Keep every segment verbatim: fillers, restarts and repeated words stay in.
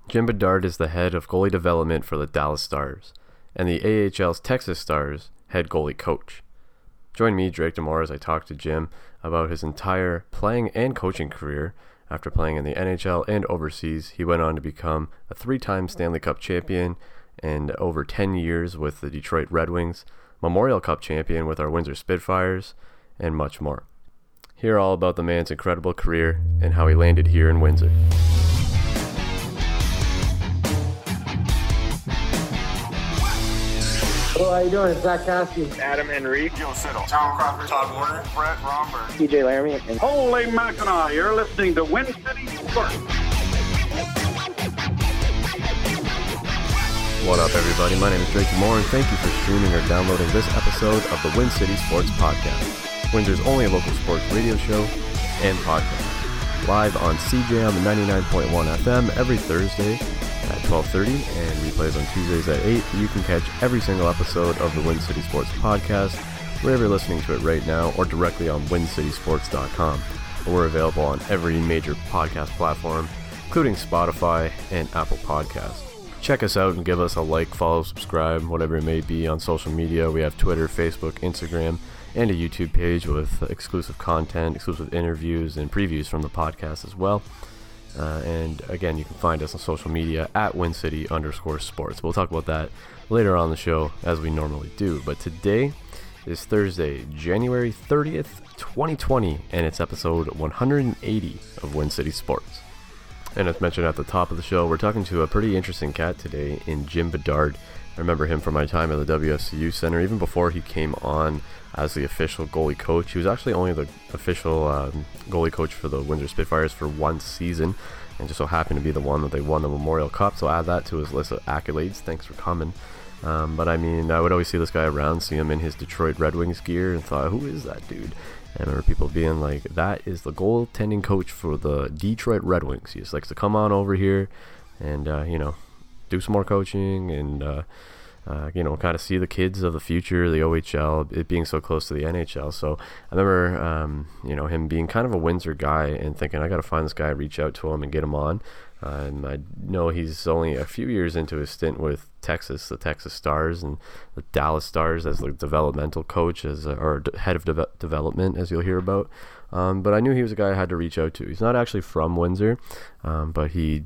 Jim Bedard is the head of goalie development for the Dallas Stars and the A H L's Texas Stars head goalie coach. Join me, Drake Demore, as I talk to Jim about his entire playing and coaching career. After playing in the N H L and overseas, he went on to become a three-time Stanley Cup champion and over ten years with the Detroit Red Wings, Memorial Cup champion with our Windsor Spitfires, and much more. Hear all about the man's incredible career and how he landed here in Windsor. Hello, how you doing? It's Zach Cassidy. Adam Henrique. Joe Siddle. Tom Crawford. Todd Warner. Brett Romberg. T J Laramie. And Holy Mackinac, you're listening to Win City Sports. What up, everybody? My name is Drake Demore, and thank you for streaming or downloading this episode of the Win City Sports Podcast, Windsor's only local sports radio show and podcast. Live on C J M ninety-nine point one F M every Thursday at twelve thirty and replays on Tuesdays at eight. You can catch every single episode of the Win City Sports Podcast wherever you're listening to it right now or directly on win city sports dot com. We're available on every major podcast platform, including Spotify and Apple Podcasts. Check us out and give us a like, follow, subscribe, whatever it may be on social media. We have Twitter, Facebook, Instagram, and a YouTube page with exclusive content, exclusive interviews, and previews from the podcast as well. Uh, and again, you can find us on social media at WinCity underscore sports. We'll talk about that later on the show as we normally do. But today is Thursday, January thirtieth, twenty twenty, and it's episode one hundred eighty of Win City Sports. And as mentioned at the top of the show, we're talking to a pretty interesting cat today in Jim Bedard. I remember him from my time at the W F C U Center, even before he came on as the official goalie coach. He was actually only the official um, goalie coach for the Windsor Spitfires for one season, and just so happened to be the one that they won the Memorial Cup, so add that to his list of accolades. Thanks for coming. Um, but I mean, I would always see this guy around, see him in his Detroit Red Wings gear, and thought, who is that dude? And I remember people being like, that is the goaltending coach for the Detroit Red Wings. He just likes to come on over here and, uh, you know, do some more coaching and, uh, uh, you know, kind of see the kids of the future, the O H L, it being so close to the N H L. So I remember, um, you know, him being kind of a Windsor guy and thinking, I got to find this guy, reach out to him and get him on. Uh, and I know he's only a few years into his stint with Texas, the Texas Stars, and the Dallas Stars as the developmental coach, as a, or head of de- development, as you'll hear about. Um, but I knew he was a guy I had to reach out to. He's not actually from Windsor, um, but he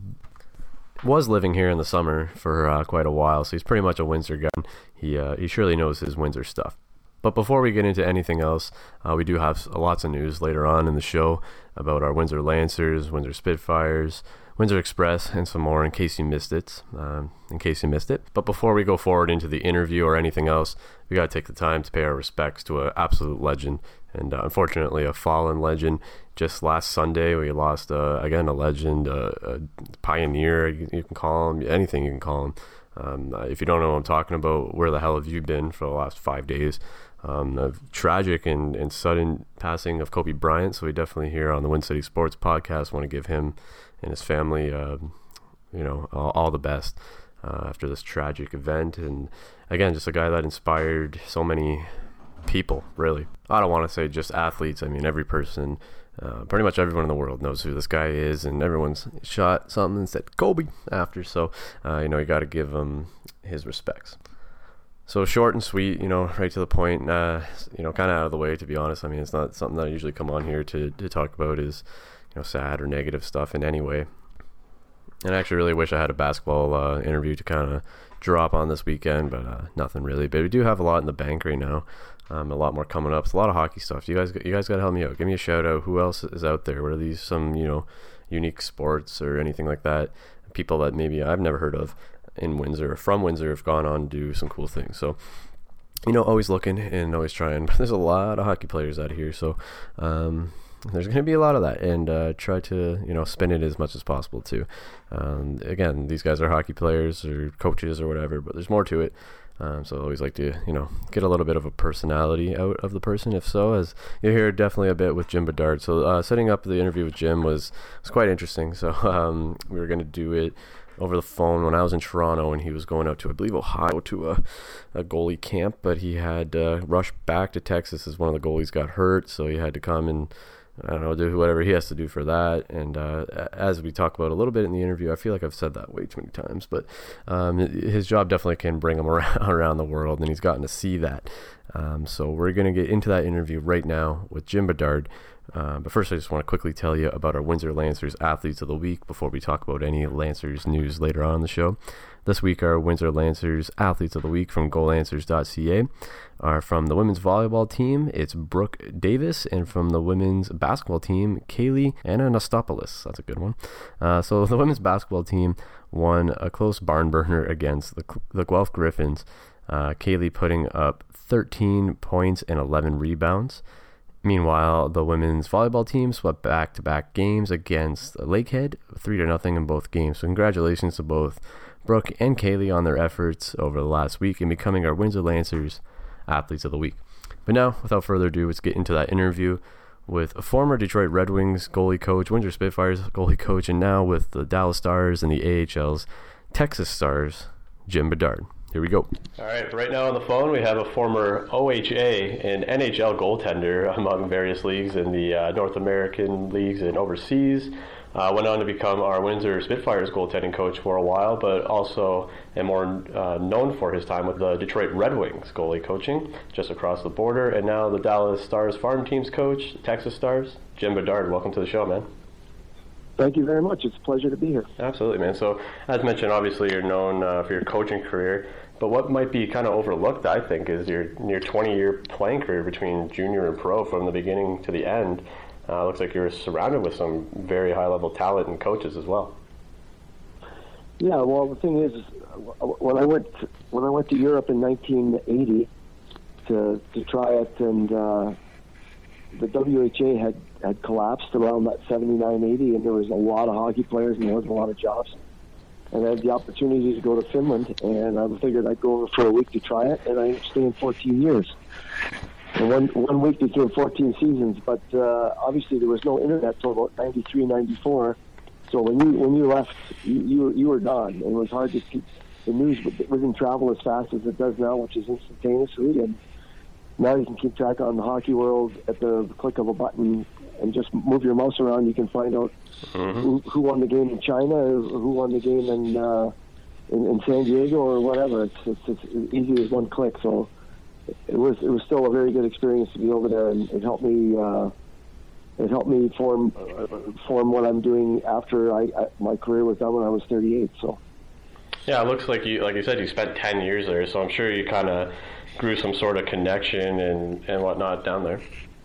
was living here in the summer for uh, quite a while, so he's pretty much a Windsor guy. He uh, he surely knows his Windsor stuff. But before we get into anything else, uh, we do have lots of news later on in the show about our Windsor Lancers, Windsor Spitfires, Windsor Express, and some more in case you missed it. Um, in case you missed it. But before we go forward into the interview or anything else, we got to take the time to pay our respects to an absolute legend, and uh, unfortunately a fallen legend. Just last Sunday, we lost, uh, again, a legend, uh, a pioneer, you, you can call him, anything you can call him. Um, if you don't know what I'm talking about, where the hell have you been for the last five days? Um, a tragic and, and sudden passing of Kobe Bryant, so we definitely here on the Win City Sports Podcast want to give him and his family, uh, you know, all, all the best uh, after this tragic event. And again, just a guy that inspired so many people, really. I don't want to say just athletes. I mean, every person, uh, pretty much everyone in the world knows who this guy is, and everyone's shot something and said Kobe after. So, uh, you know, you got to give him his respects. So short and sweet, you know, right to the point, uh, you know, kind of out of the way, to be honest. I mean, it's not something that I usually come on here to, to talk about is, you know, sad or negative stuff in any way. And I actually really wish I had a basketball uh, interview to kind of drop on this weekend, but uh, nothing really. But we do have a lot in the bank right now, um, a lot more coming up. It's a lot of hockey stuff. You guys, you guys got to help me out. Give me a shout out. Who else is out there? What are these, some, you know, unique sports or anything like that? People that maybe I've never heard of in Windsor or from Windsor have gone on to do some cool things. So, you know, always looking and always trying. But there's a lot of hockey players out here, so um, there's going to be a lot of that, and uh, try to, you know, spin it as much as possible too. Um, again, these guys are hockey players or coaches or whatever, but there's more to it. Um, so I always like to, you know, get a little bit of a personality out of the person. If so, as you hear definitely a bit with Jim Bedard. So uh, setting up the interview with Jim was was quite interesting. So um, we were going to do it over the phone when I was in Toronto, and he was going out to, I believe, Ohio to a, a goalie camp, but he had uh, rushed back to Texas as one of the goalies got hurt, so he had to come and I don't know, do whatever he has to do for that. And uh, as we talk about a little bit in the interview, I feel like I've said that way too many times, but um, his job definitely can bring him around, around the world, and he's gotten to see that. Um, so we're going to get into that interview right now with Jim Bedard. Uh, but first, I just want to quickly tell you about our Windsor Lancers Athletes of the Week before we talk about any Lancers news later on in the show. This week, our Windsor Lancers Athletes of the Week from go lancers dot c a are from the women's volleyball team, it's Brooke Davis, and from the women's basketball team, Kaylee Anastopoulos. That's a good one. Uh, so the women's basketball team won a close barn burner against the, the Guelph Griffins, uh, Kaylee putting up thirteen points and eleven rebounds. Meanwhile, the women's volleyball team swept back-to-back games against Lakehead, three to nothing in both games. So congratulations to both Brooke and Kaylee on their efforts over the last week in becoming our Windsor Lancers Athletes of the Week. But now, without further ado, let's get into that interview with a former Detroit Red Wings goalie coach, Windsor Spitfires goalie coach, and now with the Dallas Stars and the A H L's Texas Stars, Jim Bedard. Here we go. All right, right now on the phone we have a former O H A and N H L goaltender among various leagues in the uh, North American leagues and overseas. Uh, went on to become our Windsor Spitfires goaltending coach for a while, but also and more uh, known for his time with the Detroit Red Wings goalie coaching just across the border, and now the Dallas Stars farm teams coach, Texas Stars. Jim Bedard, welcome to the show, man. Thank you very much. It's a pleasure to be here. Absolutely, man. So, as mentioned, obviously you're known uh, for your coaching career, but what might be kind of overlooked, I think, is your your twenty-year playing career between junior and pro from the beginning to the end. Uh, looks like you're surrounded with some very high-level talent and coaches as well. Yeah, well, the thing is, when I went when I went to Europe in nineteen eighty to to try it, and uh, the W H A had, had collapsed around that seventy-nine eighty, and there was a lot of hockey players and there was a lot of jobs. And I had the opportunity to go to Finland, and I figured I'd go over for a week to try it, and I ended up staying fourteen years. And one one week became fourteen seasons, but uh, obviously there was no internet till about ninety-three, ninety-four. So when you when you left, you you, you were gone. It was hard to keep the news. It didn't travel as fast as it does now, which is instantaneously. And now you can keep track on the hockey world at the click of a button, and just move your mouse around. You can find out mm-hmm. who, who won the game in China, who won the game in uh, in, in San Diego, or whatever. It's, it's it's as easy as one click. So it was it was still a very good experience to be over there, and it helped me. Uh, It helped me form uh, form what I'm doing after I, I my career was done when I was thirty-eight. So, yeah, it looks like you like you said you spent ten years there. So I'm sure you kind of grew some sort of connection and, and whatnot down there.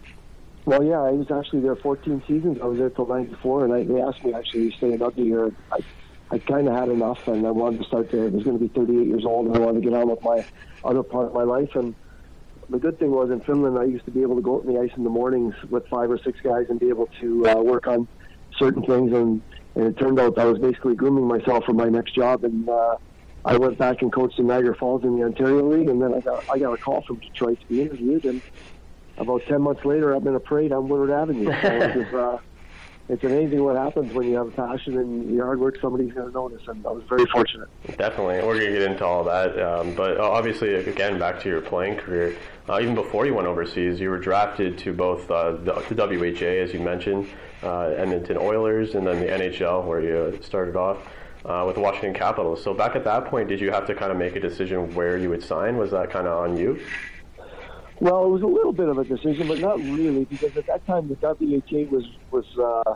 Well, yeah, I was actually there fourteen seasons. I was there till ninety-four, and I, they asked me actually to stay another year. I I kind of had enough, and I wanted to start there. I was going to be thirty-eight years old, and I wanted to get on with my other part of my life. And the good thing was in Finland, I used to be able to go out on the ice in the mornings with five or six guys and be able to uh, work on certain things. And, and it turned out I was basically grooming myself for my next job. And uh, I went back and coached in Niagara Falls in the Ontario League. And then I got I got a call from Detroit to be interviewed. And about ten months later, I'm in a parade on Woodward Avenue. So it was, uh, it's amazing what happens when you have a passion and your hard work, somebody's going to notice, and I was very fortunate. Definitely. We're going to get into all that. Um, but obviously, again, back to your playing career, uh, even before you went overseas, you were drafted to both uh, the, the W H A, as you mentioned, uh, Edmonton Oilers, and then the N H L, where you started off uh, with the Washington Capitals. So back at that point, did you have to kind of make a decision where you would sign? Was that kind of on you? Well, it was a little bit of a decision, but not really, because at that time the W H A was was uh,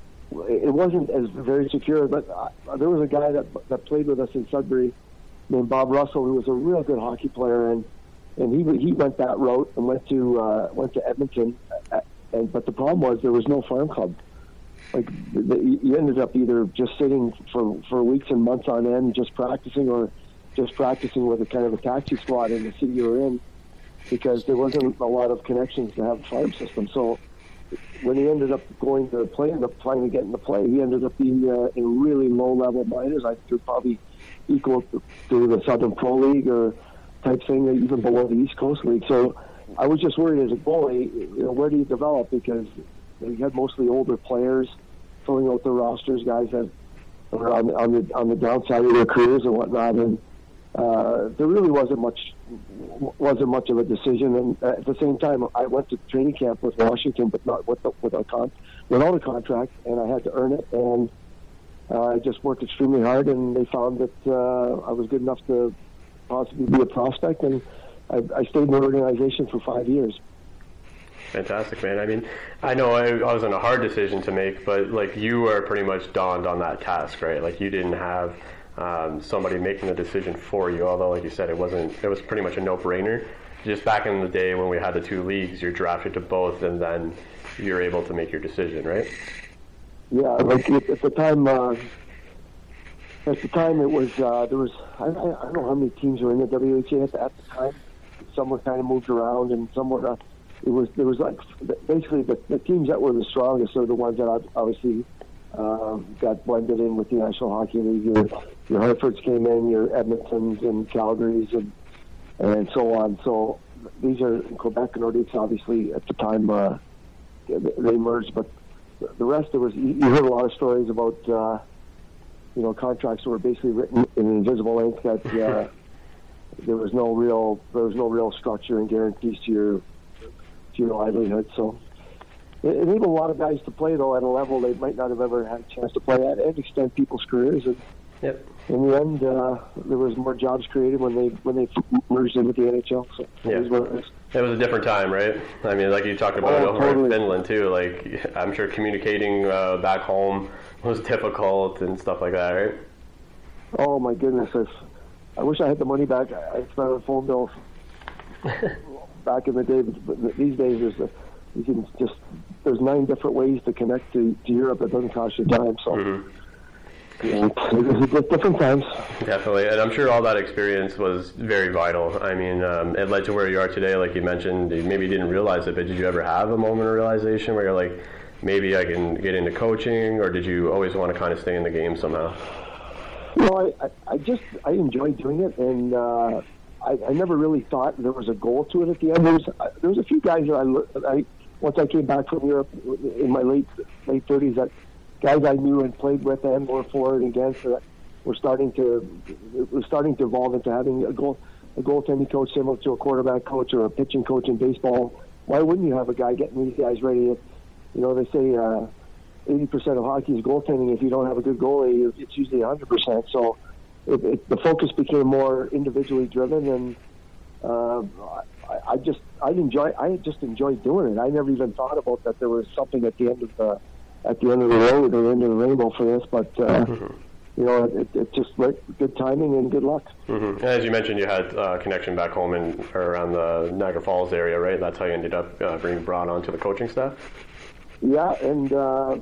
it wasn't as very secure. But uh, there was a guy that that played with us in Sudbury named Bob Russell, who was a real good hockey player, and and he he went that route and went to uh, went to Edmonton. And but the problem was there was no farm club. Like the, you ended up either just sitting for for weeks and months on end, just practicing, or just practicing with a kind of a taxi squad in the city you were in, because there wasn't a lot of connections to have a farm system. So when he ended up going to play, ended up trying to get into play, he ended up being uh, in really low-level minors. I think probably equal to, to the Southern Pro League or type thing, even below the East Coast League. So I was just worried as a goalie, you know, where do you develop? Because you had mostly older players filling out the rosters, guys that were on, on the on the downside of their careers and whatnot. And uh, there really wasn't much wasn't much of a decision. And at the same time, I went to training camp with Washington, but not with the, with a con without a contract, and I had to earn it. And uh, I just worked extremely hard, and they found that uh, I was good enough to possibly be a prospect, and I, I stayed in the organization for five years. Fantastic, man. I mean, I know it wasn't a hard decision to make, but like you were pretty much dawned on that task, right? Like you didn't have um, somebody making the decision for you, although like you said, it wasn't, it was pretty much a no-brainer. Just back in the day when we had the two leagues, you're drafted to both and then you're able to make your decision, right? Yeah, like at, at the time, uh, at the time it was, uh, there was, I, I don't know how many teams were in the W H A at the, at the time. Some were kind of moved around and some were, uh, it was, there was like, basically the, the teams that were the strongest are the ones that obviously um, got blended in with the National Hockey League. Your, your Hartfords came in, your Edmontons and Calgarys and, and so on. So these are Quebec and Nordiques, obviously, at the time uh, they merged, but the rest of us, you heard a lot of stories about, uh, you know, contracts that were basically written in invisible ink that uh, there was no real, there was no real structure and guarantees to your, to your livelihood. So it enabled a lot of guys to play though at a level they might not have ever had a chance to play at, and extend people's careers. And yep. in the end, uh, there was more jobs created when they when they merged in with the N H L. So yeah. it was, it was a different time, right? I mean, like you talked about oh, over totally. in Finland too. Like I'm sure communicating uh, back home was difficult and stuff like that, right? Oh my goodness! If, I wish I had the money back. I spent on phone bills back in the day, but these days there's a, you can just there's nine different ways to connect to, to Europe that doesn't cost you time. So. Mm-hmm. Yeah, it was different times. Definitely, and I'm sure all that experience was very vital. I mean, um, it led to where you are today, like you mentioned. Maybe you didn't realize it, but did you ever have a moment of realization where you're like, maybe I can get into coaching, or did you always want to kind of stay in the game somehow? No, I, I, I just, I enjoyed doing it, and uh, I, I never really thought there was a goal to it at the end. There was, there was a few guys that I, I, once I came back from Europe in my late late thirties, that guys I knew and played with and were for and against that were starting to were starting to evolve into having a goal a goaltending coach similar to a quarterback coach or a pitching coach in baseball. Why wouldn't you have a guy getting these guys ready? You know, they say uh, eighty percent of hockey is goaltending. If you don't have a good goalie, it's usually one hundred percent. So it, it, the focus became more individually driven, and uh, I, I just I enjoy I just enjoyed doing it. I never even thought about that there was something at the end of the at the end of the road or end of the rainbow for this, but uh, mm-hmm. you know, it, it just right, good timing and good luck. Mm-hmm. And as you mentioned, you had a uh, connection back home in or around the Niagara Falls area, right? That's how you ended up uh, being brought onto the coaching staff. Yeah, and uh,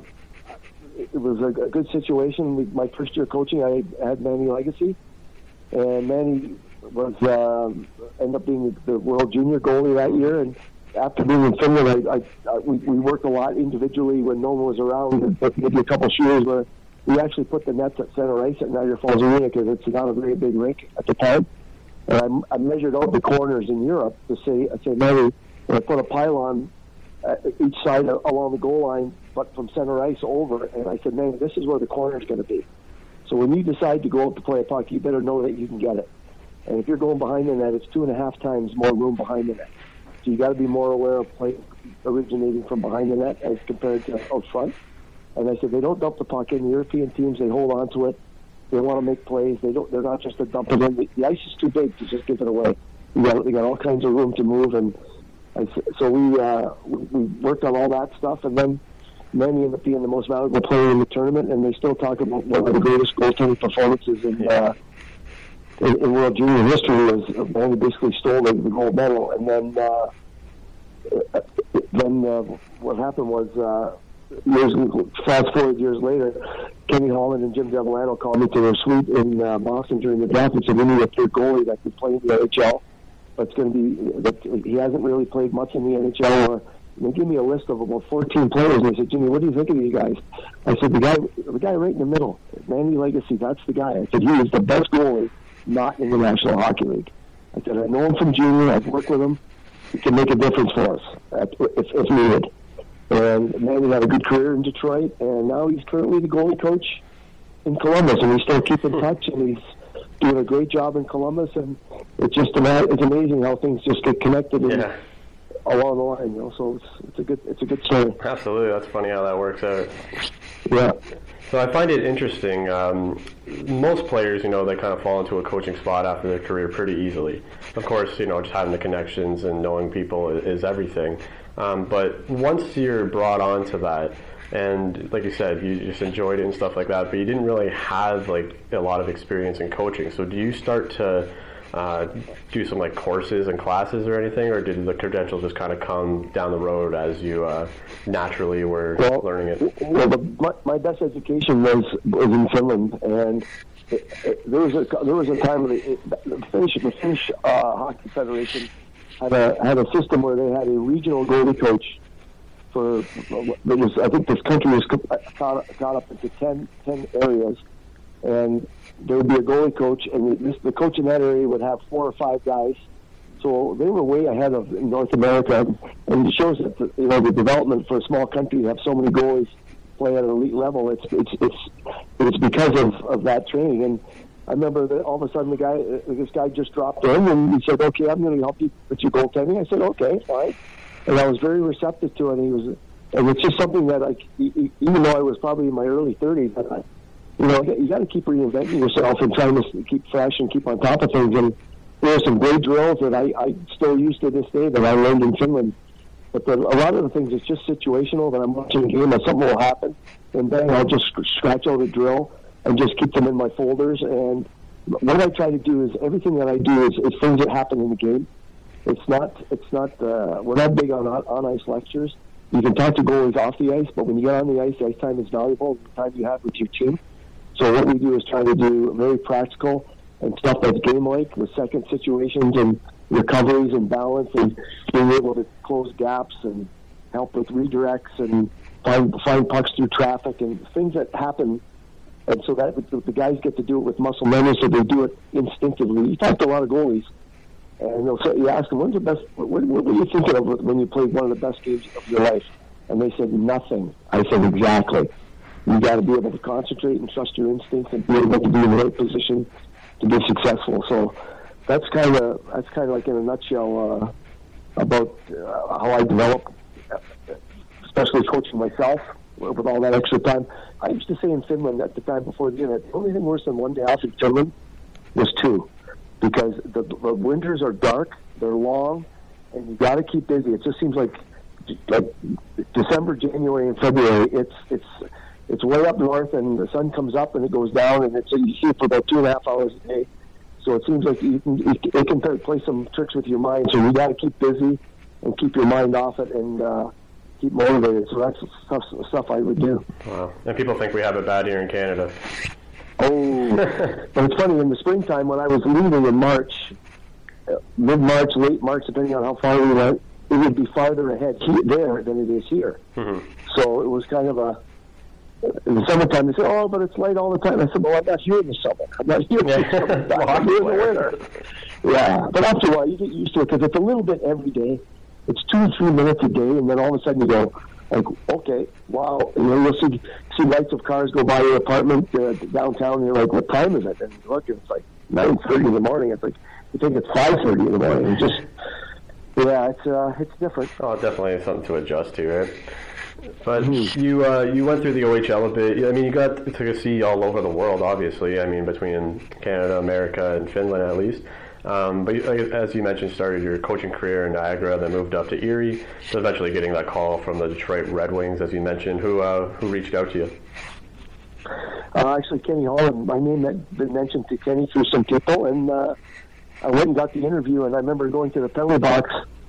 it was a, a good situation. My first year coaching, I had Manny Legacy, and Manny was uh, ended up being the World Junior goalie that year, and after being in Finland, I, I, I, we, we worked a lot individually when no one was around. Maybe a couple of years where we actually put the nets at center ice at Niagara Falls Arena because it's not a very big rink at the time. And I, I measured out the corners in Europe to say, I said, maybe I put a pylon at each side along the goal line, but from center ice over. And I said, man, this is where the corner is going to be. So when you decide to go out to play a puck, you better know that you can get it. And if you're going behind the net, it's two and a half times more room behind the net. So you got to be more aware of play originating from behind the net as compared to out front. And I said they don't dump the puck in. The European teams, they hold on to it. They want to make plays. They don't. They're not just a dump it in. The, the ice is too big to just give it away. You got, they got all kinds of room to move, and I, so we uh, we worked on all that stuff. And then Manny ended up being the most valuable player in the tournament, and they still talk about one of the greatest goaltending performances in. Uh, In, in World Junior history, was Manny basically stole the, the gold medal, and then uh, then uh, what happened was uh, years fast forward years later, Kenny Holland and Jim Devellano called me to their suite in uh, Boston during the draft and said, "We need a third goalie that can play in the N H L. But it's going to be that he hasn't really played much in the N H L." Or they gave me a list of about fourteen players, and they said, "Jimmy, what do you think of these guys?" I said, "The guy, the guy right in the middle, Manny Legacy. That's the guy." I said, "He is the best goalie." Not in the National Hockey League. I said, I know him from junior. I've worked with him. He can make a difference for us if, if needed. And Manny had a good career in Detroit, and now he's currently the goalie coach in Columbus, and we still keep in touch, and he's doing a great job in Columbus, and it's just ama- it's amazing how things just get connected and, Yeah. along the line. You know, so it's it's a good it's a good story. Absolutely. That's funny how that works out. Yeah. So I find it interesting. Um, most players, you know, they kind of fall into a coaching spot after their career pretty easily. Of course, you know, just having the connections and knowing people is, is everything. Um, but once you're brought onto that, and like you said, you just enjoyed it and stuff like that, but you didn't really have like a lot of experience in coaching. So do you start to uh, do some like courses and classes or anything, or did the credentials just kind of come down the road as you uh, naturally were well, learning it? Well, the, my, my best education was was in Finland, and it, it, there was a there was a time when the, the Finnish the Finnish uh, Hockey Federation had a had a system where they had a regional goalie coach for it was I think this country was got, got up into ten, ten areas, and there would be a goalie coach, and this, the coach in that area would have four or five guys. So they were way ahead of North America, and it shows that the, you know the development for a small country to have so many goalies play at an elite level. It's it's it's it's because of, of that training. And I remember that all of a sudden the guy this guy just dropped in and he said, "Okay, I'm going to help you with your goaltending." I said, "Okay, fine," and I was very receptive to it. And he was, and it's just something that I, even though I was probably in my early thirties, I, you know, you got to keep reinventing yourself and trying to keep fresh and keep on top of things. And there are some great drills that I, I still use to this day that I learned in Finland. But the, a lot of the things, it's just situational that I'm watching a game and something will happen, and then I'll just scratch out a drill and just keep them in my folders. And what I try to do is everything that I do is, is things that happen in the game. It's not, it's not, uh, we're not big on on ice lectures. You can talk to goalies off the ice, but when you get on the ice, the ice time is valuable, the time you have with your team. So what we do is try to do very practical and stuff that's game-like with second situations and recoveries and balance and being able to close gaps and help with redirects and find, find pucks through traffic and things that happen. And so that the guys get to do it with muscle memory, so they do it instinctively. You talk to a lot of goalies, and they'll say, you ask them, when's the best, what, what were you thinking of when you played one of the best games of your life? And they said, nothing. I said, exactly. You got to be able to concentrate and trust your instincts and be able to be in the right position to be successful. So that's kind of that's kind of like in a nutshell uh, about uh, how I develop, especially coaching myself with all that extra time. I used to say in Finland at the time before the internet, the only thing worse than one day off in Finland was two, because the, the winters are dark, they're long, and you got to keep busy. It just seems like like December, January, and February. It's it's It's way up north, and the sun comes up and it goes down, and it's you see it for about two and a half hours a day. So it seems like you can, it can play some tricks with your mind. So you got to keep busy and keep your mind off it and uh, keep motivated. So that's stuff, stuff I would do. Wow! And people think we have it bad here in Canada. Oh, but it's funny in the springtime when I was leaving in March, uh, mid March, late March, depending on how far we went, it would be farther ahead here, there than it is here. Mm-hmm. So it was kind of a. In the summertime, they say, "Oh, but it's light all the time." I said, "Well, I'm not here in the summer. I'm not here in the summer. well, I'm here in the winter." Yeah, but after a while, you get used to it because it's a little bit every day. It's two or three minutes a day, and then all of a sudden you go, like, "Okay, wow!" You know, you'll see see lights of cars go by your apartment uh, downtown, and you're like, "What time is it?" And you look, and it's like nine thirty in the morning. It's like you think it's five thirty in the morning. It's just, yeah, it's uh, it's different. Oh, definitely something to adjust to, right? But you uh, you went through the O H L a bit. I mean, you got to see all over the world, obviously. I mean, between Canada, America, and Finland at least. Um, but as you mentioned, you started your coaching career in Niagara, then moved up to Erie, so eventually getting that call from the Detroit Red Wings, as you mentioned. Who uh, who reached out to you? Uh, actually, Kenny Holland. My name had been mentioned to Kenny through some people, and uh, I went and got the interview, and I remember going to the penalty box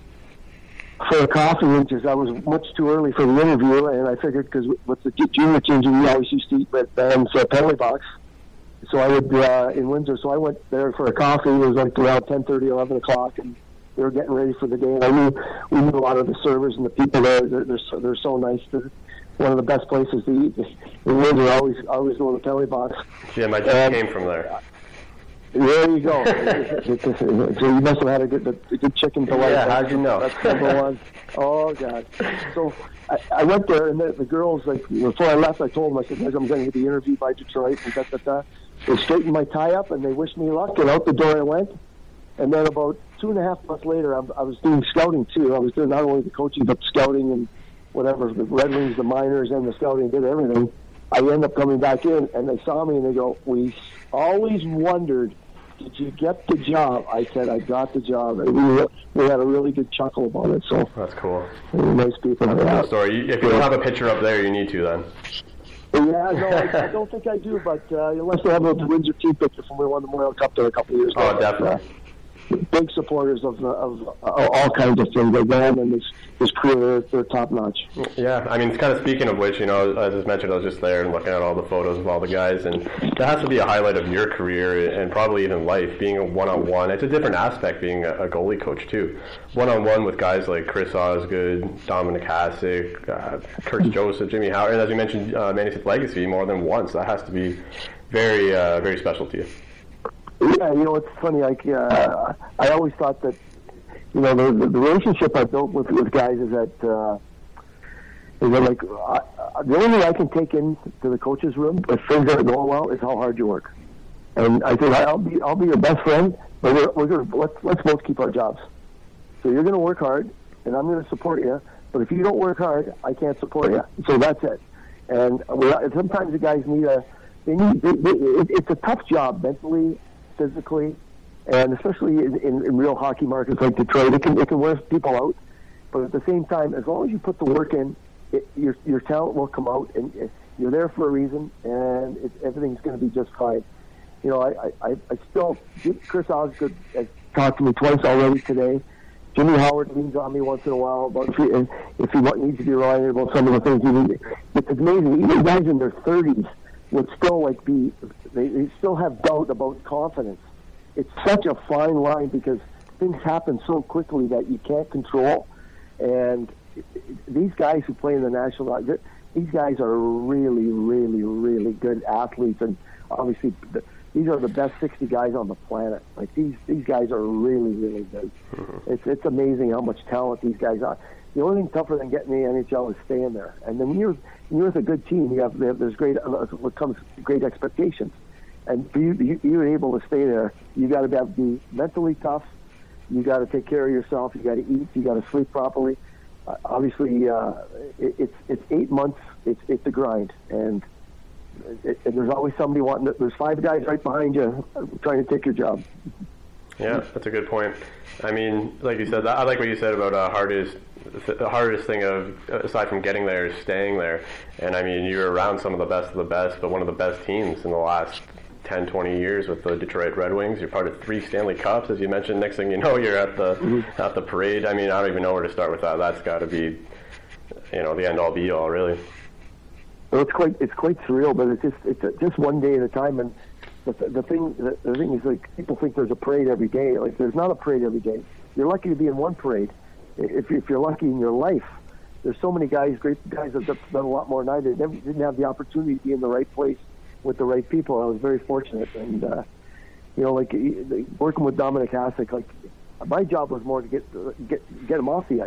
for a coffee, and just I was much too early for the interview, and I figured because with the junior teams, we always used to eat at Ben's uh, penalty box. So I would uh, in Windsor. So I went there for a coffee. It was like around ten thirty, eleven o'clock, and they were getting ready for the day. And I knew we knew a lot of the servers and the people there. They're they're so, they're so nice. They're one of the best places to eat in Windsor. I always always go to the penalty box. Yeah, my dad came from there. There you go. So you must have had a good, a good chicken delight. Yeah, how'd you know? That's number one. Oh, God. So I, I went there, and the, the girls, like, before I left, I told them, I said, I'm going to be interviewed by Detroit, and da, da, da. they straightened my tie up and they wished me luck, and out the door I went. And then about two and a half months later, I, I was doing scouting too. I was doing not only the coaching, but scouting and whatever, the Red Wings, the minors, and the scouting, did everything. I ended up coming back in, and they saw me, and they go, "We always wondered, did you get the job?" I said, "I got the job." And we, we had a really good chuckle about it. So that's cool. Nice people. That's yeah. a cool story. If you don't have a picture up there, you need to then. Yeah, no, I, I don't think I do, but uh, unless they have a Windsor team picture from when we won the Memorial Cup there a couple of years ago. Oh, definitely. But, uh, big supporters of, uh, of uh, all kinds of things. Like them and his, his crew, they're, they're top notch. Yeah, I mean, it's kind of speaking of which, you know, as I mentioned, I was just there and looking at all the photos of all the guys, and that has to be a highlight of your career and probably even life, being a one-on-one. It's a different aspect being a, a goalie coach, too. One-on-one with guys like Chris Osgood, Dominic Hasek, uh, Kurt Joseph, Jimmy Howard, and as you mentioned, uh, Manny Smith Legacy more than once. That has to be very, uh, very special to you. Yeah, you know, it's funny. Like, uh, I always thought that, you know, the, the, the relationship I built with, with guys is that, uh, is that like, I, the only thing I can take into the coach's room if things aren't going well is how hard you work. And I said, I'll be, I'll be your best friend, but we're, we're gonna let's let's both keep our jobs. So you're going to work hard, and I'm going to support you. But if you don't work hard, I can't support you. So that's it. And we, sometimes the guys need a, they need, they, they, it, it's a tough job mentally, physically, and especially in, in, in real hockey markets like Detroit, it can it can wear people out. But at the same time, as long as you put the work in, it, your your talent will come out, and it, you're there for a reason, and it, everything's going to be just fine. You know, I, I, I still, Chris Osgood has talked to me twice already today. Jimmy Howard leans on me once in a while about if he, if he needs to be reminded about some of the things he needs. It's amazing. Even guys in their thirties would still like be, they, they still have doubt about confidence. It's such a fine line because things happen so quickly that you can't control. And these guys who play in the national, these guys are really, really, really good athletes. And obviously, these are the best sixty guys on the planet. Like these, these guys are really, really good. Mm-hmm. It's it's amazing how much talent these guys are. The only thing tougher than getting the N H L is staying there. And then when you're when you're with a good team, you have there's great what comes great expectations. And for you, you you're able to stay there. You got to be mentally tough. You got to take care of yourself. You got to eat. You got to sleep properly. Uh, obviously, uh, it, it's it's eight months. It's it's a grind, and, it, and there's always somebody wanting. To, there's five guys right behind you trying to take your job. Yeah, that's a good point. I mean, like you said, I like what you said about uh, hardest. The hardest thing of aside from getting there is staying there. And I mean, you're around some of the best of the best, but one of the best teams in the last ten, twenty years with the Detroit Red Wings. You're part of three Stanley Cups, as you mentioned. Next thing you know, you're at the mm-hmm. at the parade. I mean, I don't even know where to start with that. That's got to be, you know, the end all be all, really. Well, it's quite it's quite surreal, but it's just it's just one day at a time. And the the thing the, the thing is, like, people think there's a parade every day. Like, there's not a parade every day. You're lucky to be in one parade. If if you're lucky in your life, there's so many guys, great guys that have done a lot more than I did. Never didn't have the opportunity to be in the right place with the right people. I was very fortunate, and uh, you know, like working with Dominic Hasek, like my job was more to get get get him off the ice.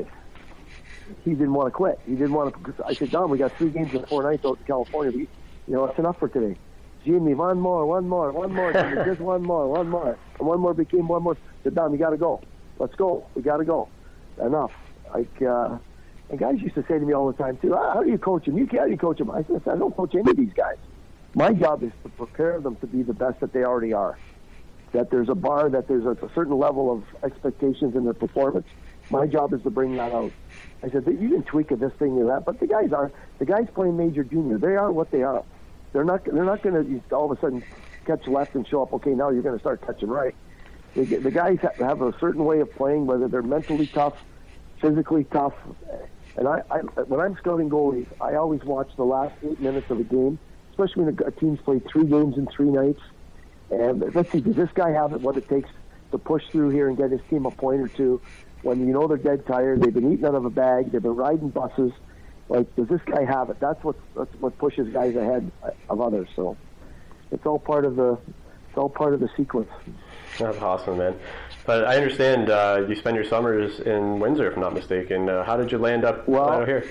He didn't want to quit. He didn't want to. Because I said, Dom, we got three games in four nights out in California. We, you know, that's enough for today. Jimmy, one more, one more, one more, Jimmy, just one more, one more, and one more became one more. I said, Dom, you got to go. Let's go. We got to go. Enough. Like, uh, and guys used to say to me all the time too, how do you coach them? You can't, how do you coach them? I said, I don't coach any of these guys. My job is to prepare them to be the best that they already are. That there's a bar, that there's a, a certain level of expectations in their performance. My job is to bring that out. I said, you can tweak it, this thing or that, but the guys are the guys playing major junior. They are what they are. They're not. They're not going to all of a sudden catch left and show up. Okay, now you're going to start catching right. They, the guys have a certain way of playing, whether they're mentally tough, physically tough. And I, I, when I'm scouting goalies, I always watch the last eight minutes of a game, especially when a team's played three games in three nights. And let's see, does this guy have it, what it takes to push through here and get his team a point or two when you know they're dead tired, they've been eating out of a bag, they've been riding buses. Like, does this guy have it? That's what that's what pushes guys ahead of others. So it's all part of the it's all part of the sequence. That's awesome, man. But I understand uh, you spend your summers in Windsor, if I'm not mistaken. Uh, how did you land up well, out here?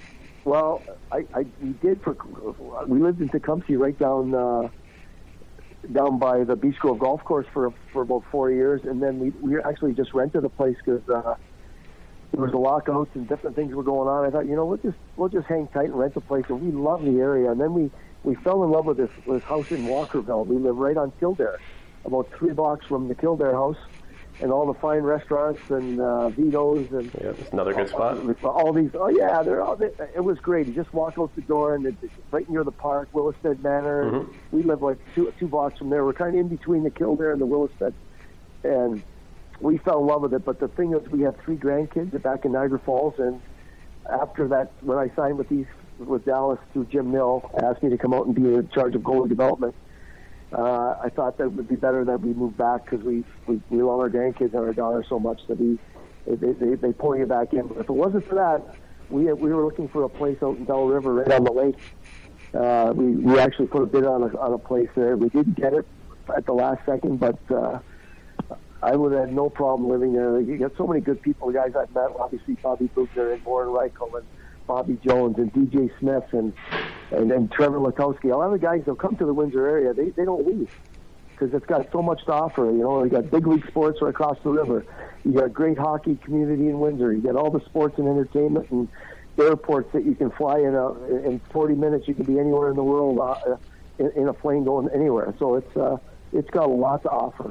Well, I, I we did for we lived in Tecumseh, right down uh, down by the Beach Grove Golf Course for for about four years, and then we we actually just rented a place because uh, there was a lockouts and different things were going on. I thought, you know, we'll just we'll just hang tight and rent a place, and we love the area. And then we, we fell in love with this this house in Walkerville. We live right on Kildare, about three blocks from the Kildare house, and all the fine restaurants and uh, Vito's and yeah, it's another good spot. All, all these, oh yeah, they're all. They, it was great. You just walk out the door and it's right near the park, Willisted Manor. Mm-hmm. We live like two two blocks from there. We're kind of in between the Kildare and the Willisted, and we fell in love with it. But the thing is, we have three grandkids back in Niagara Falls, and after that, when I signed with these with Dallas through Jim Mill, asked me to come out and be in charge of goalie development. Uh, I thought that it would be better that we moved back because we, we we love our grandkids and our daughter so much that we they, they they pull you back in. But if it wasn't for that, we we were looking for a place out in Bell River, right on the lake. Uh, we we actually put a bid on a on a place there. We didn't get it at the last second, but uh, I would have had no problem living there. You got so many good people, the guys I've met. Obviously, Bobby Bugner and Warren Reichel and Bobby Jones and D J Smith and and, and Trevor Latowski. A lot of the guys that come to the Windsor area, they, they don't leave because it's got so much to offer. You know, you got big league sports right across the river. You got a great hockey community in Windsor. You got all the sports and entertainment and airports that you can fly in a, in forty minutes. You can be anywhere in the world uh, in, in a plane going anywhere. So it's uh, it's got a lot to offer.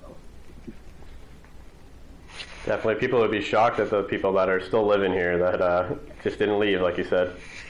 Definitely, people would be shocked at the people that are still living here that uh, just didn't leave, like you said.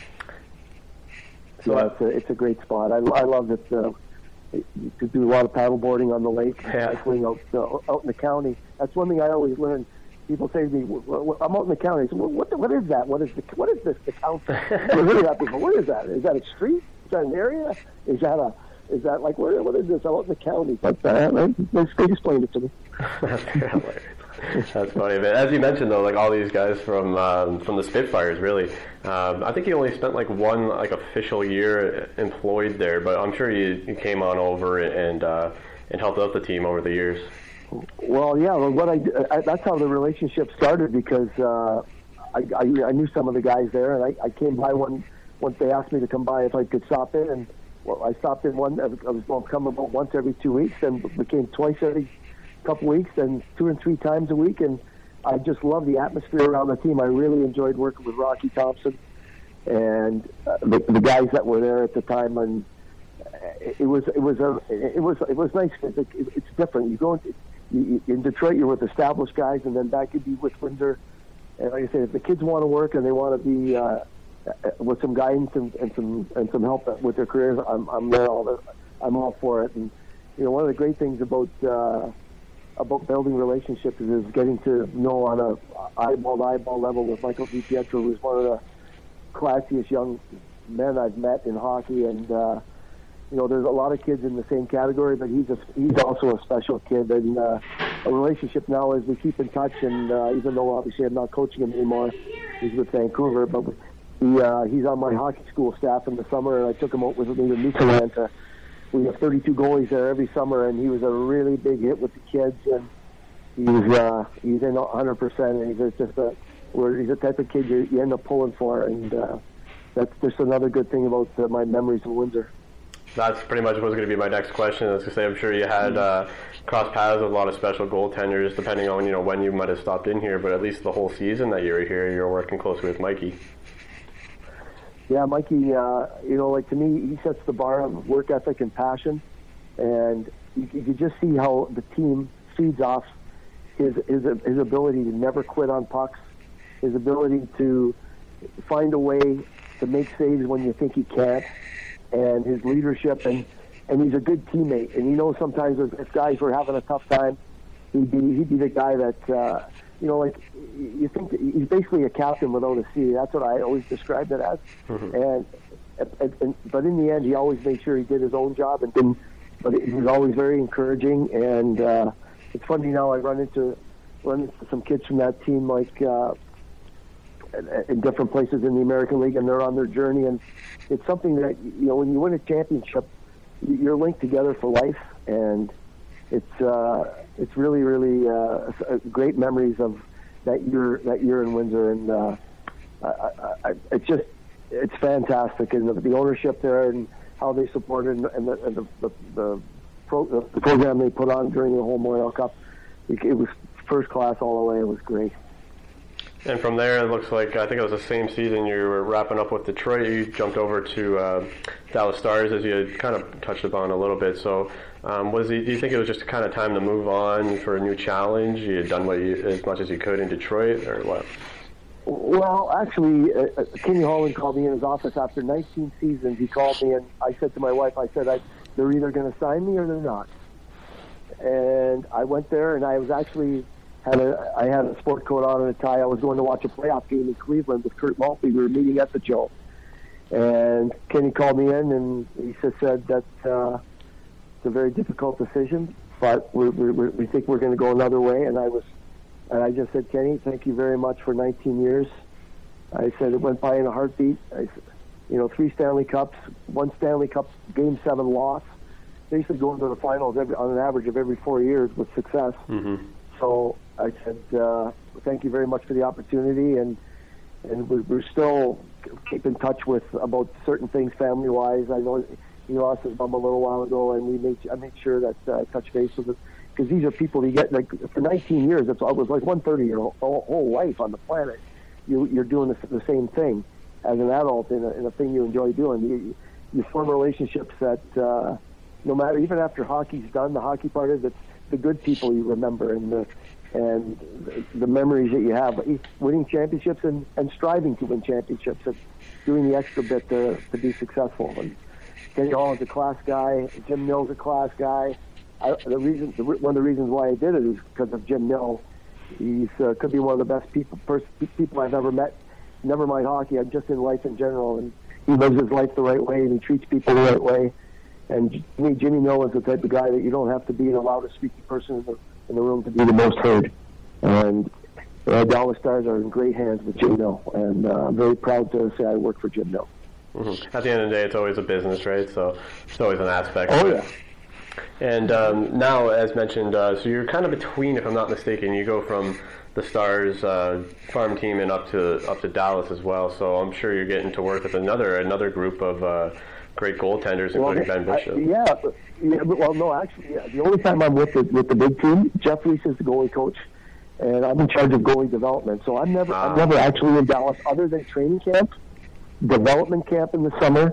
So yeah, it's a, it's a great spot. I, I love it. Uh, you could do a lot of paddle boarding on the lake, yeah. cycling out uh, out in the county. That's one thing I always learn. People say to me, "I'm out in the county." I say, well, what, what is that? What is the what is this? The county? I really have people. What is that? Is that a street? Is that an area? Is that a is that like what? What is this? I'm out in the county. But uh, they, they explained it to me. That's hilarious. That's funny, but as you mentioned though, like all these guys from um, from the Spitfires, really, um, I think you only spent like one like official year employed there, but I'm sure you, you came on over and uh, and helped out the team over the years. Well, yeah, well, what I, I that's how the relationship started because uh, I, I I knew some of the guys there, and I, I came by one once they asked me to come by if I could stop in, and well, I stopped in one. I was going to come about once every two weeks, and became twice every couple weeks and two and three times a week, and I just love the atmosphere around the team. I really enjoyed working with Rocky Thompson and uh, the, the guys that were there at the time, and it was it was a it was it was nice. It, it, it's different. You go into, you, in Detroit, you're with established guys, and then back you'd be with Windsor. And like I said, if the kids want to work and they want to be uh, with some guidance and, and some and some help with their careers, I'm I'm there all the, I'm all for it. And you know, one of the great things about uh, about building relationships is, is getting to know on a eyeball-to-eyeball level with Michael DiPietro, who's one of the classiest young men I've met in hockey. And, uh, you know, there's a lot of kids in the same category, but he's a, he's also a special kid. And uh, a relationship now is we keep in touch, and uh, even though obviously I'm not coaching him anymore, he's with Vancouver, but he, uh, he's on my hockey school staff in the summer, and I took him out with me to Newfoundland to we have thirty-two goalies there every summer, and he was a really big hit with the kids, and he's uh, he's in one hundred percent, and he's just a where he's the type of kid you, you end up pulling for, and uh, that's just another good thing about uh, my memories of Windsor. That's pretty much what was going to be my next question. I was going to say, I'm sure you had uh, crossed paths with a lot of special goaltenders, depending on you know when you might have stopped in here, but at least the whole season that you were here, you were working closely with Mikey. Yeah, Mikey, uh, you know, like to me, he sets the bar of work ethic and passion, and you, you just see how the team feeds off his, his his ability to never quit on pucks, his ability to find a way to make saves when you think he can't, and his leadership, and, and he's a good teammate. And you know, sometimes if, if guys were having a tough time, he'd be he'd be the guy that. Uh, You know, like you think he's basically a captain without a C. That's what I always described it as. Mm-hmm. And, and, and but in the end, he always made sure he did his own job, and didn't. But he was always very encouraging. And uh, it's funny now. I run into run into some kids from that team, like uh, in different places in the American League, and they're on their journey. And it's something that you know, when you win a championship, you're linked together for life, and it's. Uh, It's really, really uh, great memories of that year, that year in Windsor, and uh, I, I, I, it's just, it's fantastic, and the, the ownership there, and how they supported, and the, and the, the, the pro, the program they put on during the whole Memorial Cup, it, it was first class all the way. It was great. And from there, it looks like, I think it was the same season you were wrapping up with Detroit. You jumped over to uh, Dallas Stars, as you had kind of touched upon a little bit. So um, was he, do you think it was just kind of time to move on for a new challenge? You had done what you, as much as you could in Detroit, or what? Well, actually, uh, Kenny Holland called me in his office after nineteen seasons. He called me, and I said to my wife, I said, I, they're either going to sign me or they're not. And I went there, and I was actually... Had a, I had a sport coat on and a tie. I was going to watch a playoff game in Cleveland with Kurt Maltby. We were meeting at the Joe. And Kenny called me in, and he just said that uh, it's a very difficult decision, but we, we, we think we're going to go another way. And I was, and I just said, Kenny, thank you very much for nineteen years. I said it went by in a heartbeat. I, you know, three Stanley Cups, one Stanley Cup Game Seven loss. They used to go into the finals every, on an average of every four years with success. Mm-hmm. So I said, uh, thank you very much for the opportunity, and and we're, we're still keep in touch with about certain things family-wise. I know he lost his mom a little while ago, and we made I made sure that uh, I touch base with him, because these are people you get, like, for nineteen years. It's, it was like one thirty your whole, whole life on the planet. You, you're doing the, the same thing as an adult in a, in a thing you enjoy doing. You, you form relationships that uh, no matter, even after hockey's done, the hockey part is it's the good people you remember, and the and the, the memories that you have, winning championships and, and striving to win championships, and doing the extra bit to, to be successful. And Kenny Holland's a class guy. Jim Nill's a class guy. I, the reason, the, one of the reasons why I did it is because of Jim Nill. He's uh, could be one of the best people pers- people I've ever met. Never mind hockey, I'm just in life in general, and he lives his life the right way, and he treats people the right way. And to me, Jimmy Nill is the type of guy that you don't have to be the loudest speaking person in the, in the room to be the most heard. And uh, Dallas Stars are in great hands with Jim Nill, and uh, I'm very proud to say I work for Jim Nill. Mm-hmm. At the end of the day, it's always a business, right? So it's always an aspect oh, of it. Yeah. And um, now, as mentioned, uh, so you're kind of between, if I'm not mistaken, you go from the Stars uh, farm team and up to up to Dallas as well. So I'm sure you're getting to work with another another group of uh, great goaltenders, including well, Ben Bishop. I, yeah, but, yeah, but, well, no, actually, yeah, the only time I'm with the, with the big team, Jeff Reese is the goalie coach, and I'm in charge of goalie development. So I'm never, ah. I'm never actually in Dallas other than training camp, development camp in the summer,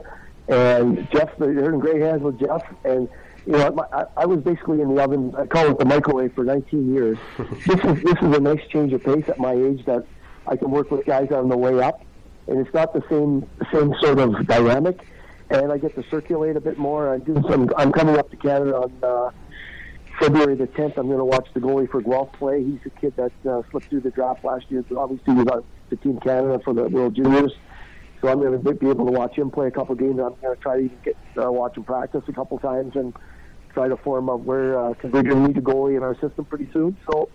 and Jeff, they're in great hands with Jeff. And you know, I, I was basically in the oven. I call it the microwave for nineteen years. this is this is a nice change of pace at my age, that I can work with guys on the way up, and it's not the same same sort of dynamic. And I get to circulate a bit more. I do some. I'm coming up to Canada on uh, February the tenth. I'm going to watch the goalie for Guelph play. He's a kid that uh, slipped through the draft last year. So obviously, he was on the Team Canada for the World Juniors. So I'm going to be able to watch him play a couple games. I'm going to try to even get uh, watch him practice a couple times and try to form up where, because uh, we're going to need a goalie in our system pretty soon. So,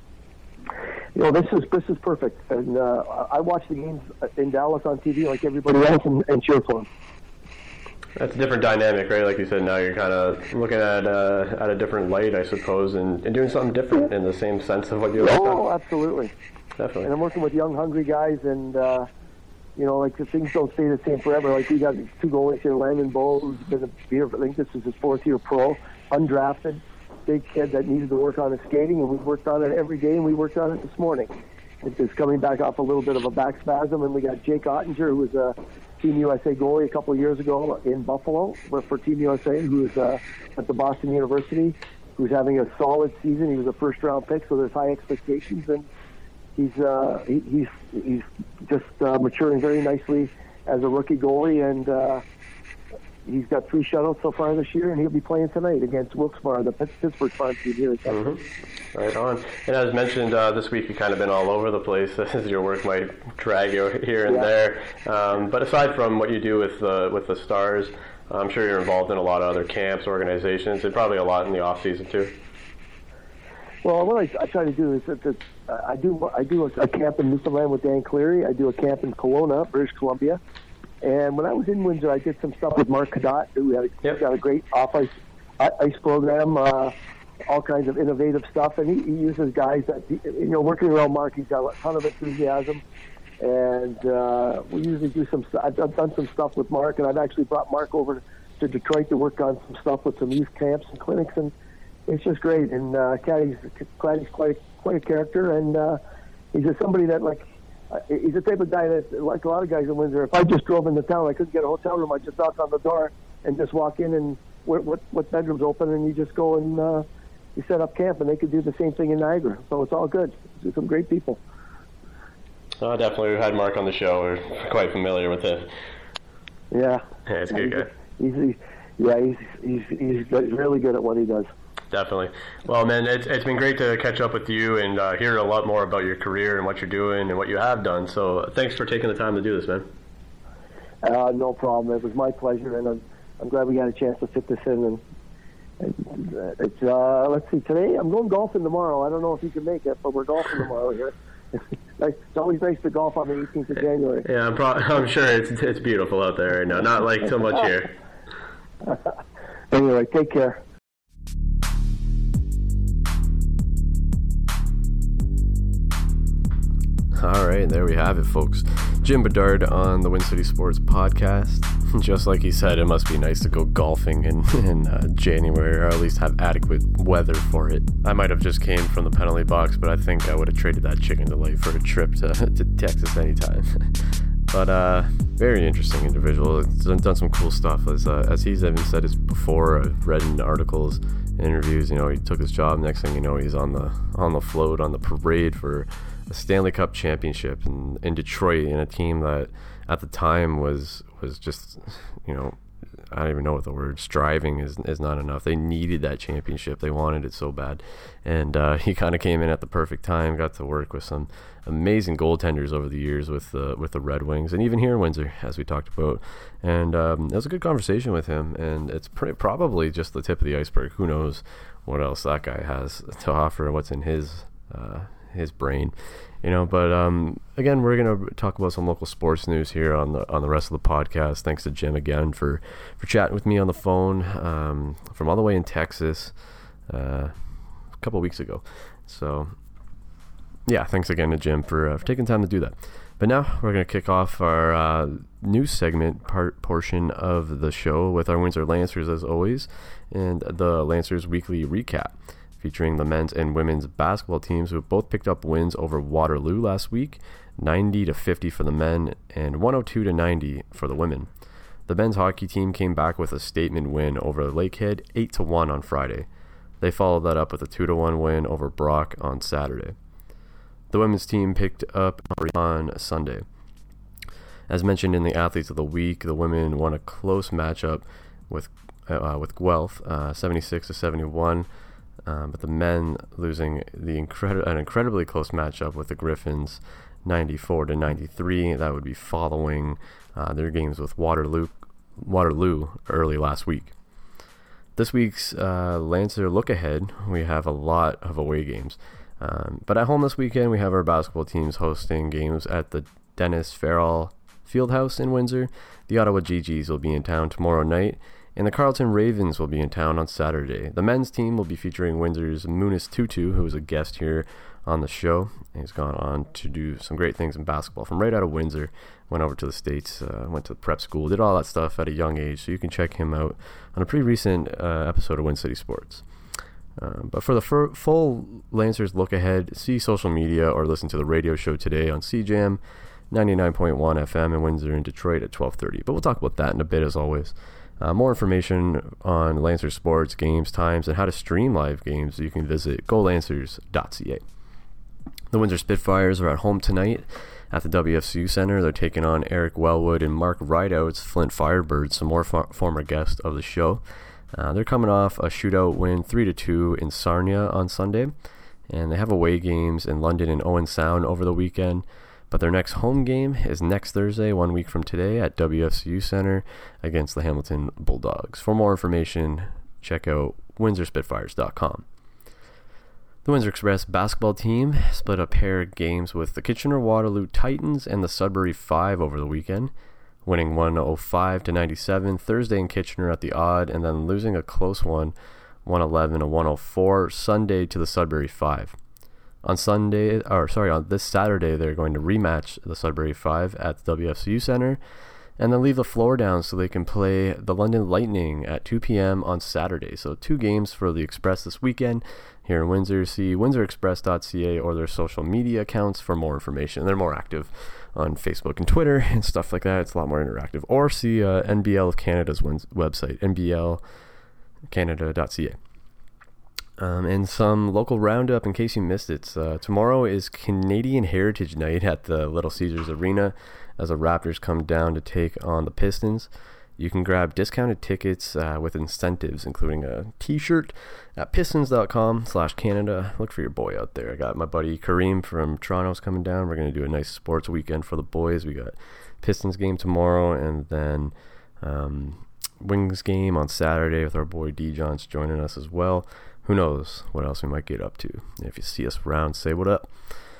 you know, this is this is perfect. And uh, I watch the games in Dallas on T V like everybody else, and, and cheer for them. That's a different dynamic, right? Like you said, now you're kind of looking at uh, at a different light, I suppose, and, and doing something different in the same sense of what you like. Oh, absolutely. Definitely. And I'm working with young, hungry guys, and, uh, you know, like, the things don't stay the same forever. Like, we got two goalies here, Landon Bowe, who's been here, I think this is his fourth year pro, undrafted, big kid that needed to work on his skating, and we worked on it every day, and we worked on it this morning. It's coming back off a little bit of a back spasm, and we got Jake Ottinger, who was a Team U S A goalie a couple of years ago in Buffalo for Team U S A, who's uh, at the Boston University, who's having a solid season. He was a first-round pick, so there's high expectations, and he's uh, he, he's he's just uh, maturing very nicely as a rookie goalie, and uh, he's got three shutouts so far this year, and he'll be playing tonight against Wilkes-Barre, the Pittsburgh farm team here in Texas. Mm-hmm. Right on. And as mentioned, uh, this week you've kind of been all over the place, as your work might drag you here and yeah. there. Um, but aside from what you do with the with the Stars, I'm sure you're involved in a lot of other camps, organizations, and probably a lot in the off season too. Well, what I, I try to do is that the, uh, I do I do a, a camp in Newfoundland with Dan Cleary. I do a camp in Kelowna, British Columbia. And when I was in Windsor, I did some stuff with Mark Cadotte, who had a, yep. got a great off-ice ice program, uh, all kinds of innovative stuff. And he, he uses guys that, you know, working around Mark, he's got a ton of enthusiasm. And uh, we usually do some stuff. I've done some stuff with Mark, and I've actually brought Mark over to Detroit to work on some stuff with some youth camps and clinics. And it's just great. And uh, Caddy's, Caddy's quite, quite a character, and uh, he's just somebody that, like, uh, he's the type of guy that, like a lot of guys in Windsor, if I just drove into town, I couldn't get a hotel room, I'd just knock on the door and just walk in and what, what, what bedroom's open, and you just go and uh, you set up camp, and they could do the same thing in Niagara. So it's all good. There's some great people. Oh, definitely. We've had Mark on the show. We're quite familiar with it. Yeah. Yeah, he's a good guy. He's, he's, yeah, he's, he's, he's, good. He's really good at what he does. Definitely. Well, man, it's, it's been great to catch up with you and uh, hear a lot more about your career and what you're doing and what you have done. So thanks for taking the time to do this, man. Uh, no problem. It was my pleasure, and I'm, I'm glad we got a chance to fit this in. And, and uh, it's uh, let's see. Today I'm going golfing tomorrow. I don't know if you can make it, but we're golfing tomorrow here. It's always nice to golf on the eighteenth of January. Yeah, I'm, pro- I'm sure it's it's beautiful out there right now. Not like so much here. Anyway, take care. All right, there we have it, folks. Jim Bedard on the Win City Sports Podcast. Just like he said, it must be nice to go golfing in, in uh, January, or at least have adequate weather for it. I might have just came from the penalty box, but I think I would have traded that chicken delay for a trip to, to Texas anytime. But uh, very interesting individual. He's done, done some cool stuff. As uh, as he's even said it before, I've read in articles, interviews. You know, he took his job. Next thing you know, he's on the on the float, on the parade for a Stanley Cup championship in, in Detroit, in a team that at the time was was just, you know, I don't even know what the word striving is is not enough. They needed that championship. They wanted it so bad. And uh, he kind of came in at the perfect time, got to work with some amazing goaltenders over the years with the, with the Red Wings, and even here in Windsor, as we talked about. And um, it was a good conversation with him, and it's pretty, probably just the tip of the iceberg. Who knows what else that guy has to offer and what's in his uh, his brain. You know, but um, again, we're gonna talk about some local sports news here on the on the rest of the podcast. Thanks to Jim again for, for chatting with me on the phone um, from all the way in Texas uh, a couple of weeks ago. So, yeah, thanks again to Jim for, uh, for taking time to do that. But now we're gonna kick off our uh, news segment part portion of the show with our Windsor Lancers, as always, and the Lancers Weekly Recap, featuring the men's and women's basketball teams who both picked up wins over Waterloo last week, ninety to fifty for the men and one oh two to ninety for the women. The men's hockey team came back with a statement win over Lakehead, eight to one on Friday. They followed that up with a two to one win over Brock on Saturday. The women's team picked up on Sunday. As mentioned in the Athletes of the Week, the women won a close matchup with uh, with Guelph, uh, seventy-six to seventy-one. Um, but the men losing the incredi- an incredibly close matchup with the Griffins, ninety-four to ninety-three. That would be following uh, their games with Waterloo, Waterloo early last week. This week's uh, Lancer look ahead, we have a lot of away games. Um, but at home this weekend, we have our basketball teams hosting games at the Dennis Farrell Fieldhouse in Windsor. The Ottawa G Gs will be in town tomorrow night, and the Carleton Ravens will be in town on Saturday. The men's team will be featuring Windsor's Munis Tutu, who is a guest here on the show. He's gone on to do some great things in basketball from right out of Windsor. Went over to the States, uh, went to prep school, did all that stuff at a young age. So you can check him out on a pretty recent uh, episode of Win City Sports. Um, but for the f- full Lancers look ahead, see social media or listen to the radio show today on C J M ninety-nine point one F M in Windsor and Detroit at twelve thirty. But we'll talk about that in a bit, as always. Uh, more information on Lancer sports, games, times, and how to stream live games, you can visit go lancers dot c a. The Windsor Spitfires are at home tonight at the W F C U Center. They're taking on Eric Wellwood and Mark Rideout's Flint Firebirds, some more fo- former guests of the show. Uh, they're coming off a shootout win three to two in Sarnia on Sunday, and they have away games in London and Owen Sound over the weekend. But their next home game is next Thursday, one week from today, at W F C U Center against the Hamilton Bulldogs. For more information, check out windsor spitfires dot com. The Windsor Express basketball team split a pair of games with the Kitchener-Waterloo Titans and the Sudbury Five over the weekend, winning one oh five to ninety-seven Thursday in Kitchener at the Odd, and then losing a close one, one eleven to one oh four Sunday to the Sudbury Five. On Sunday, or sorry, on this Saturday, they're going to rematch the Sudbury Five at the W F C U Center, and then leave the floor down so they can play the London Lightning at two p.m. on Saturday. So two games for the Express this weekend here in Windsor. See windsor express dot c a or their social media accounts for more information. They're more active on Facebook and Twitter and stuff like that. It's a lot more interactive. Or see uh, N B L of Canada's website, n b l canada dot c a. Um, and some local roundup in case you missed it. Uh, tomorrow is Canadian Heritage Night at the Little Caesars Arena as the Raptors come down to take on the Pistons. You can grab discounted tickets uh, with incentives, including a t-shirt at pistons.com slash Canada. Look for your boy out there. I got my buddy Kareem from Toronto's coming down. We're going to do a nice sports weekend for the boys. We got Pistons game tomorrow, and then um, Wings game on Saturday with our boy D. Johns joining us as well. Who knows what else we might get up to. If you see us around, say what up.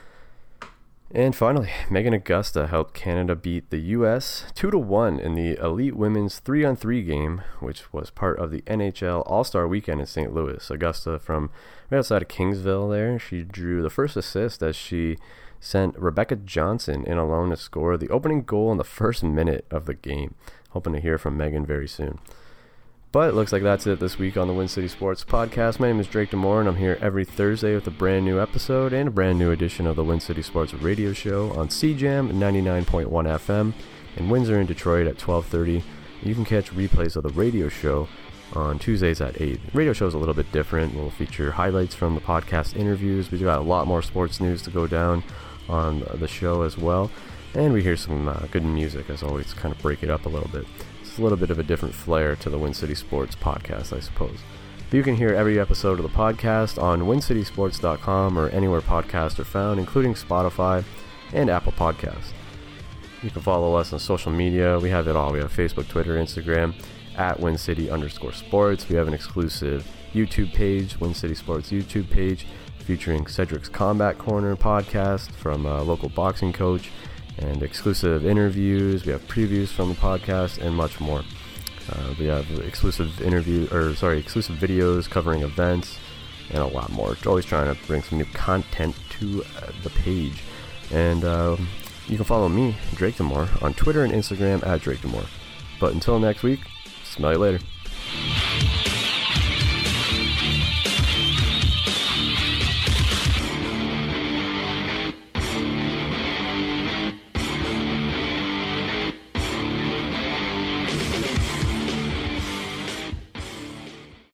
And finally, Megan Augusta helped Canada beat the U S two to one in the Elite Women's three on three game, which was part of the N H L All-Star Weekend in Saint Louis. Augusta from right outside of Kingsville there, she drew the first assist as she sent Rebecca Johnson in alone to score the opening goal in the first minute of the game. Hoping to hear from Megan very soon. But it looks like that's it this week on the Win City Sports Podcast. My name is Drake Demore, and I'm here every Thursday with a brand new episode and a brand new edition of the Win City Sports Radio Show on C Jam ninety-nine point one F M in Windsor and Detroit at twelve thirty. You can catch replays of the radio show on Tuesdays at eight. The radio show is a little bit different. We'll feature highlights from the podcast interviews. We've got a lot more sports news to go down on the show as well. And we hear some uh, good music, as always, to kind of break it up a little bit. A little bit of a different flair to the Win City Sports Podcast, I suppose. But you can hear every episode of the podcast on win city sports dot com or anywhere podcasts are found, including Spotify and Apple Podcasts. You can follow us on social media. We have it all. We have Facebook, Twitter, Instagram, at WinCity underscore sports. We have an exclusive YouTube page, Win City Sports YouTube page, featuring Cedric's Combat Corner podcast from a local boxing coach, and exclusive interviews. We have previews from the podcast and much more. Uh, we have exclusive interview, or sorry, exclusive videos covering events and a lot more. Always trying to bring some new content to uh, the page. And uh, you can follow me, Drake Demore, on Twitter and Instagram at Drake Demore. But until next week, smell you later.